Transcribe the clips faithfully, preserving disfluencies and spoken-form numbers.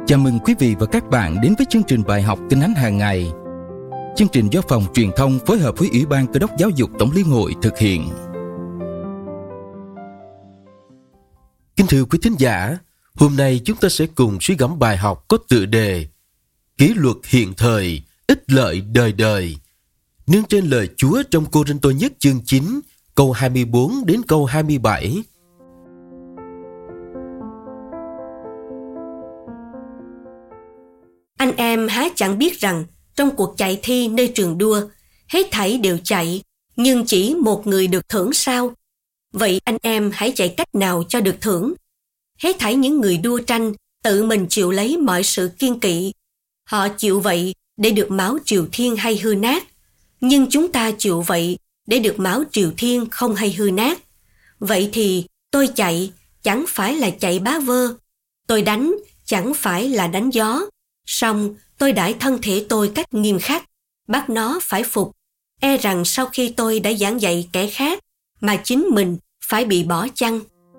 Chào mừng quý vị và các bạn đến với chương trình bài học Kinh Thánh hàng ngày. Chương trình do Phòng Truyền thông phối hợp với Ủy ban Cơ đốc Giáo dục Tổng Liên hội thực hiện. Kính thưa quý thính giả, hôm nay chúng ta sẽ cùng suy gẫm bài học có tựa đề Kỷ luật hiện thời, ích lợi đời đời, nương trên lời Chúa trong Cô-rinh-tô nhất chương chín, câu hai mươi bốn đến câu hai mươi bảy. Anh em há chẳng biết rằng trong cuộc chạy thi nơi trường đua, hết thảy đều chạy, nhưng chỉ một người được thưởng sao? Vậy anh em hãy chạy cách nào cho được thưởng? Hết thảy những người đua tranh tự mình chịu lấy mọi sự kiêng kỵ. Họ chịu vậy để được máu triều thiên hay hư nát, nhưng chúng ta chịu vậy để được máu triều thiên không hay hư nát. Vậy thì tôi chạy chẳng phải là chạy bá vơ, tôi đánh chẳng phải là đánh gió. Song tôi đãi thân thể tôi cách nghiêm khắc, bắt nó phải phục, e rằng sau khi tôi đã giảng dạy kẻ khác, mà chính mình phải bị bỏ chăng.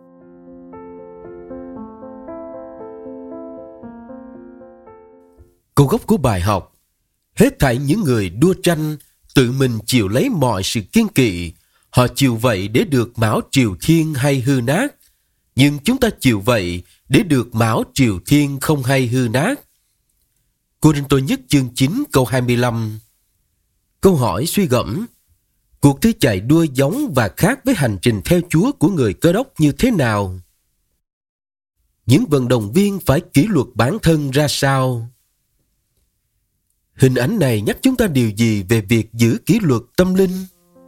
Câu gốc của bài học: hết thảy những người đua tranh tự mình chịu lấy mọi sự kiêng kỵ. Họ chịu vậy để được mão triều thiên hay hư nát, nhưng chúng ta chịu vậy để được mão triều thiên không hay hư nát. Cô-rinh-tô nhất chương chín câu hai mươi lăm. Câu hỏi suy gẫm: cuộc thi chạy đua giống và khác với hành trình theo Chúa của người Cơ đốc như thế nào? Những vận động viên phải kỷ luật bản thân ra sao? Hình ảnh này nhắc chúng ta điều gì về việc giữ kỷ luật tâm linh?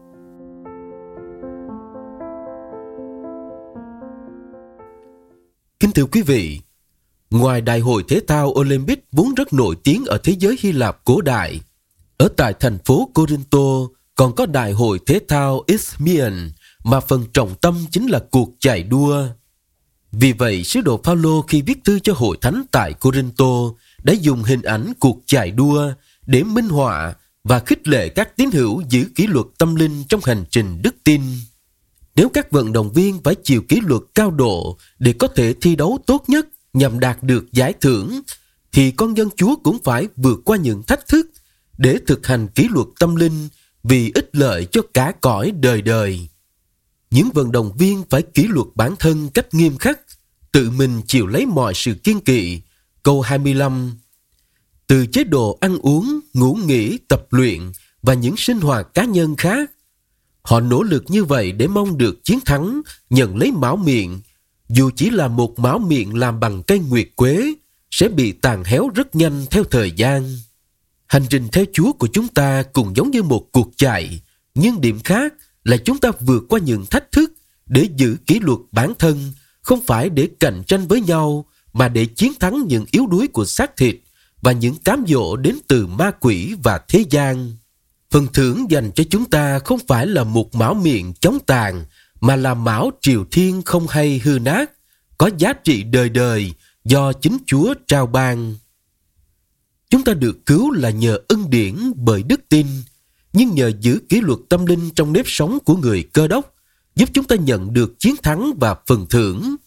Kính thưa quý vị, ngoài Đại hội Thể thao Olympic vốn rất nổi tiếng ở thế giới Hy Lạp cổ đại, ở tại thành phố Cô-rinh-tô còn có Đại hội Thể thao Isthmian mà phần trọng tâm chính là cuộc chạy đua. Vì vậy, sứ đồ Phao-lô khi viết thư cho hội thánh tại Cô-rinh-tô đã dùng hình ảnh cuộc chạy đua để minh họa và khích lệ các tín hữu giữ kỷ luật tâm linh trong hành trình đức tin. Nếu các vận động viên phải chịu kỷ luật cao độ để có thể thi đấu tốt nhất nhằm đạt được giải thưởng, thì con dân Chúa cũng phải vượt qua những thách thức để thực hành kỷ luật tâm linh vì ích lợi cho cả cõi đời đời. Những vận động viên phải kỷ luật bản thân cách nghiêm khắc, tự mình chịu lấy mọi sự kiêng kỵ. Câu hai mươi lăm. Từ chế độ ăn uống, ngủ nghỉ, tập luyện và những sinh hoạt cá nhân khác. Họ nỗ lực như vậy để mong được chiến thắng, nhận lấy mão miệng. Dù chỉ là một mão miệng làm bằng cây nguyệt quế, sẽ bị tàn héo rất nhanh theo thời gian. Hành trình theo Chúa của chúng ta cũng giống như một cuộc chạy, nhưng điểm khác là chúng ta vượt qua những thách thức để giữ kỷ luật bản thân, không phải để cạnh tranh với nhau, mà để chiến thắng những yếu đuối của xác thịt và những cám dỗ đến từ ma quỷ và thế gian. Phần thưởng dành cho chúng ta không phải là một mão miệng chống tàn, mà là mão triều thiên không hay hư nát, có giá trị đời đời do chính Chúa trao ban. Chúng ta được cứu là nhờ ân điển bởi đức tin, nhưng nhờ giữ kỷ luật tâm linh trong nếp sống của người Cơ đốc, giúp chúng ta nhận được chiến thắng và phần thưởng.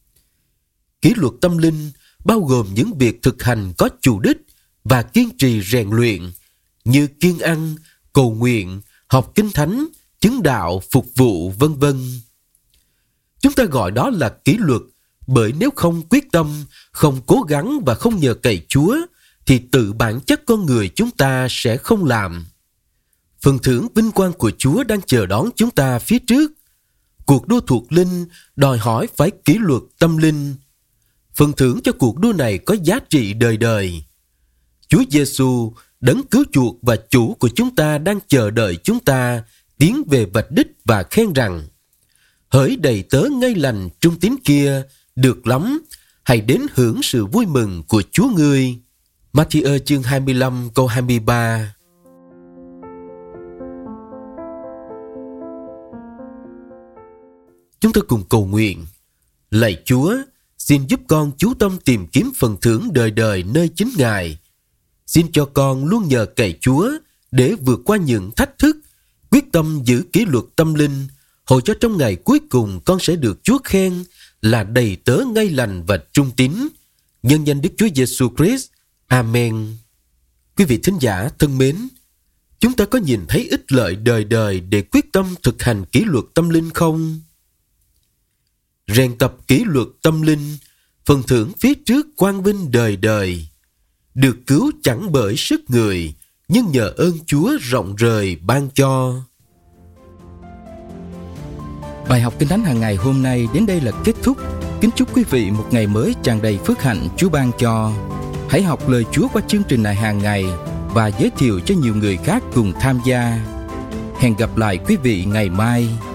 Kỷ luật tâm linh bao gồm những việc thực hành có chủ đích và kiên trì rèn luyện, như kiêng ăn, cầu nguyện, học kinh thánh, chứng đạo, phục vụ, vân vân. Chúng ta gọi đó là kỷ luật, bởi nếu không quyết tâm, không cố gắng và không nhờ cậy Chúa, thì tự bản chất con người chúng ta sẽ không làm. Phần thưởng vinh quang của Chúa đang chờ đón chúng ta phía trước. Cuộc đua thuộc linh đòi hỏi phải kỷ luật tâm linh. Phần thưởng cho cuộc đua này có giá trị đời đời. Chúa Giêsu, đấng cứu chuộc và chủ của chúng ta, đang chờ đợi chúng ta tiến về vạch đích và khen rằng: hỡi đầy tớ ngay lành trung tín kia, được lắm, hãy đến hưởng sự vui mừng của Chúa ngươi. Ma-thi-ơ chương hai mươi lăm câu hai mươi ba. Chúng ta cùng cầu nguyện. Lạy Chúa, xin giúp con chú tâm tìm kiếm phần thưởng đời đời nơi chính Ngài. Xin cho con luôn nhờ cậy Chúa để vượt qua những thách thức, quyết tâm giữ kỷ luật tâm linh, hầu cho trong ngày cuối cùng con sẽ được Chúa khen là đầy tớ ngay lành và trung tín. Nhân danh Đức Chúa Giêsu Christ. Amen. Quý vị thính giả thân mến, chúng ta có nhìn thấy ích lợi đời đời để quyết tâm thực hành kỷ luật tâm linh không? Rèn tập kỷ luật tâm linh, phần thưởng phía trước quang vinh đời đời. Được cứu chẳng bởi sức người, nhưng nhờ ơn Chúa rộng rời ban cho. Bài học Kinh Thánh hàng ngày hôm nay đến đây là kết thúc. Kính chúc quý vị một ngày mới tràn đầy phước hạnh Chúa ban cho. Hãy học lời Chúa qua chương trình này hàng ngày và giới thiệu cho nhiều người khác cùng tham gia. Hẹn gặp lại quý vị ngày mai.